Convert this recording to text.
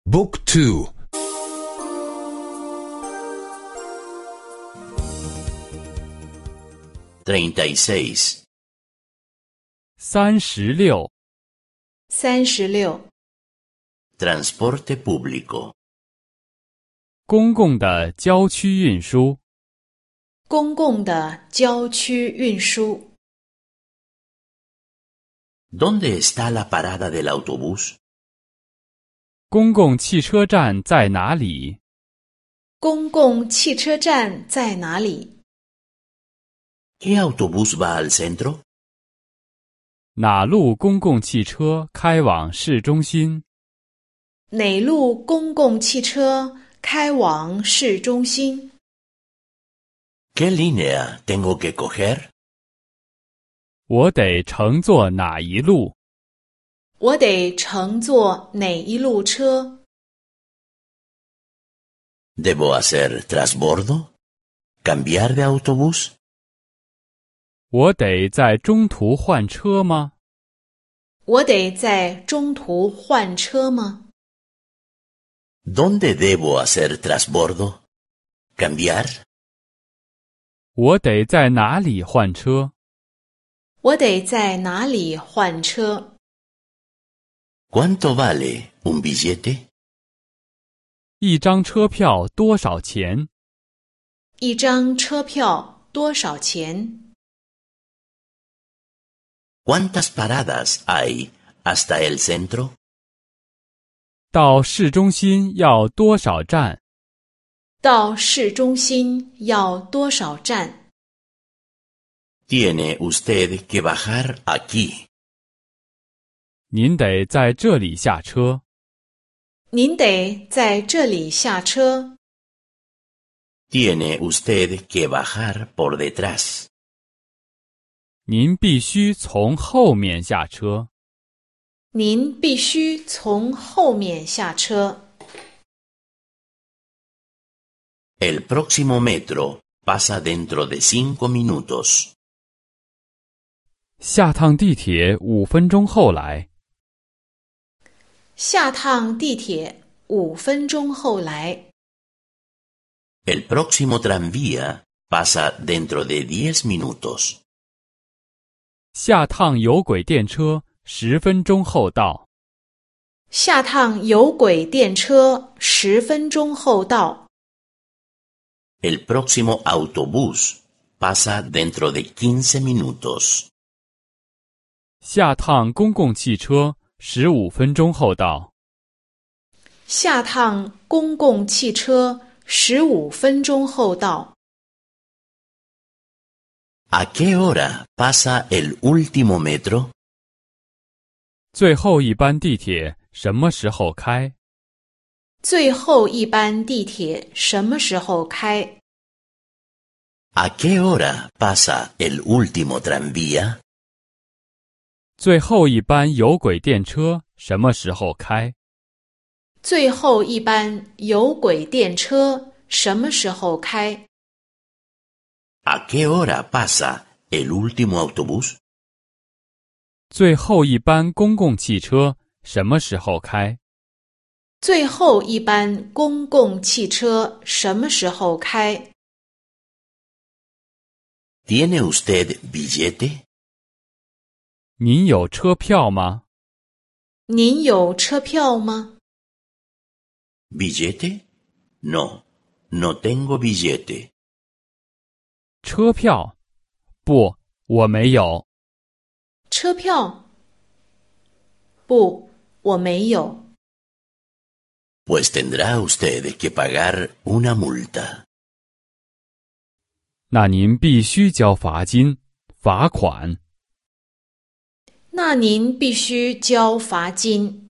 Book 2 36. 36. 36. Transporte público. 公共的郊区运输。 公共的郊区运输。 ¿Dónde está la parada del autobús? 公共汽车站在哪里？ 公共汽车站在哪里？ ¿Qué autobús va al centro? 哪路公共汽车开往市中心？ 哪路公共汽车开往市中心？ ¿Qué línea tengo que coger? 我得乘坐哪一路？ 我得乘坐哪一路车？ ¿Debo hacer trasbordo? ¿Cambiar de autobús? 我得在中途换车吗？ 我得在中途换车吗？ ¿Dónde debo hacer trasbordo? ¿Cambiar? 我得在哪里换车？ 我得在哪里换车？ ¿Cuánto vale un billete? 一张车票多少钱？ 一张车票多少钱？ ¿Cuántas paradas hay hasta el centro? 到市中心要多少站？ 到市中心要多少站？ Tiene usted que bajar aquí. 您得在这里下车。 您得在这里下车。 Tiene usted que bajar por detrás. 您必须从后面下车。 您必须从后面下车。 El próximo metro pasa dentro de 5 minutos. 下趟地铁5分钟后来。 下趟地铁5分钟后来。 El próximo tranvía pasa dentro de 10 minutos. 下趟有轨电车10分钟后到。 下趟有轨电车10分钟后到。 El próximo autobús pasa dentro de 15 minutos. 下趟公共汽车15分钟后到。 下趟公共汽车15分钟后到。 ¿A qué hora pasa el último metro? 最后一班地铁什么时候开？ 最后一班地铁什么时候开？ ¿A qué hora pasa el último tranvía? 最后一班有轨电车什么时候开？ 最后一班有轨电车什么时候开？ ¿A qué hora pasa el último autobús? 最后一班公共汽车什么时候开？ 最后一班公共汽车什么时候开？ ¿Tiene usted billete? 您有车票吗？ 您有车票吗？ ¿Billete? No, no tengo billete. 车票？不，我没有。 车票？不，我没有。 Pues tendrá usted que pagar una multa. 那您必须交罚金、罚款。 那您必须交罚金。